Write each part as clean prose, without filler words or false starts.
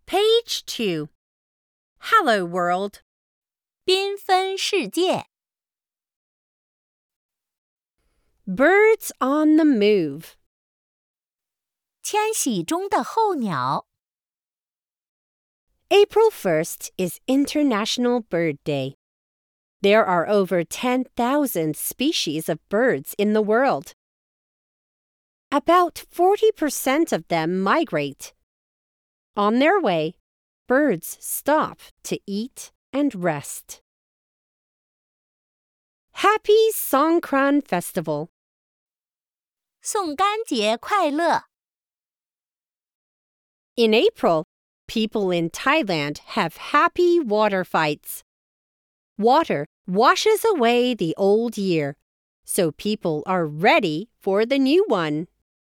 Page 2. Hello World. 缤纷世界 Birds on the move. 迁徙中的候鸟 April 1st is International Bird Day. There are over 10,000 species of birds in the world. About 40% of them migrate. On their way, birds stop to eat and rest. Happy Songkran Festival. 送干节快乐 In April, people in Thailand have happy water fights. Water washes away the old year, so people are ready for the new one.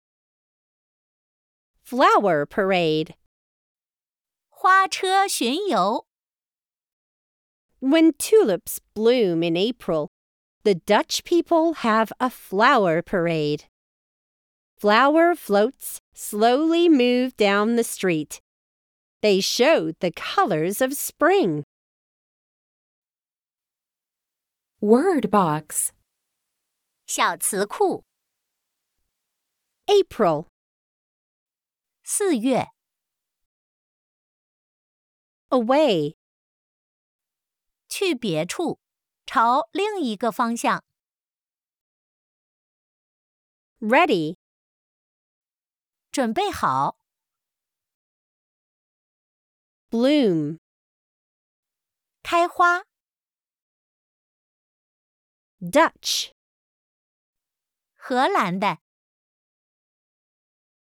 Flower Parade. 花车巡游 When tulips bloom in April, the Dutch people have a flower parade. Flower floats slowly move down the street. They show the colors of spring. Word box. 小词库 April, 4月 away, 去别处朝另一个方向 ready, 准备好 bloom, 开花 Dutch, 荷兰的